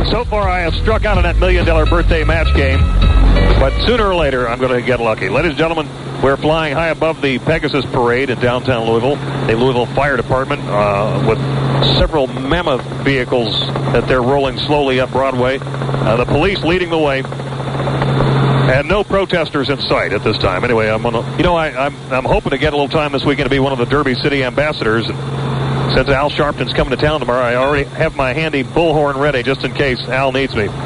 So far, I have struck out in that $1 million birthday match game, but sooner or later, I'm going to get lucky. Ladies and gentlemen, we're flying high above the Pegasus Parade in downtown Louisville. The Louisville Fire Department with several mammoth vehicles that they're rolling slowly up Broadway. The police leading the way. And no protesters in sight at this time. Anyway, I'm hoping to get a little time this weekend to be one of the Derby City ambassadors. And since Al Sharpton's coming to town tomorrow, I already have my handy bullhorn ready just in case Al needs me.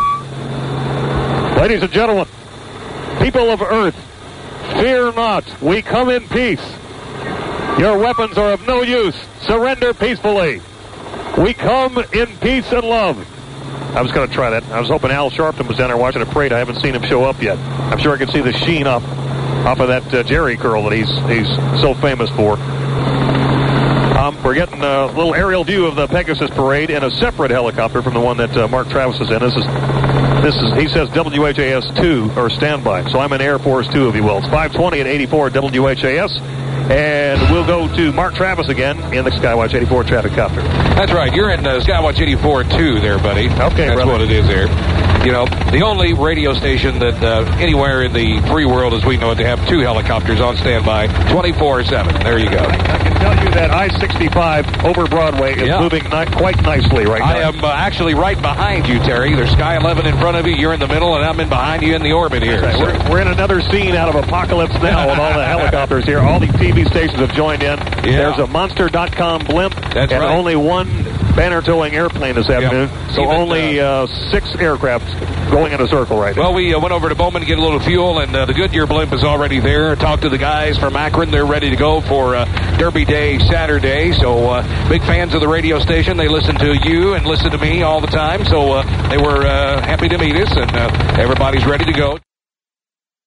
Ladies and gentlemen, people of Earth, fear not. We come in peace. Your weapons are of no use. Surrender peacefully. We come in peace and love. I was going to try that. I was hoping Al Sharpton was down there watching a parade. I haven't seen him show up yet. I'm sure I can see the sheen off of that Jerry curl that he's so famous for. We're getting a little aerial view of the Pegasus Parade in a separate helicopter from the one that Mark Travis is in. This is he says WHAS 2 or standby. So I'm in Air Force 2, if you will. It's 520 at 84 WHAS. And we'll go to Mark Travis again in the Skywatch 84 traffic copter. That's right. You're in Skywatch 84 2 there, buddy. Okay, that's brother. What it is there. You know, the only radio station that anywhere in the free world, as we know it, to have 2 helicopters on standby 24/7. There you go. I can tell you that I-65 over Broadway is moving quite nicely right now. I am actually right behind you, Terry. There's Sky 11 in front of you. You're in the middle, and I'm in behind you in the orbit here. Right. So. We're in another scene out of Apocalypse Now with all the helicopters here. All these TV stations have joined in. There's a Monster.com blimp and only one banner towing airplane this afternoon. So only 6 aircraft going in a circle right now. Well, we went over to Bowman to get a little fuel, and the Goodyear blimp is already there. Talked to the guys from Akron. They're ready to go for Derby Day Saturday. So big fans of the radio station. They listen to you and listen to me all the time. So they were happy to meet us, and everybody's ready to go.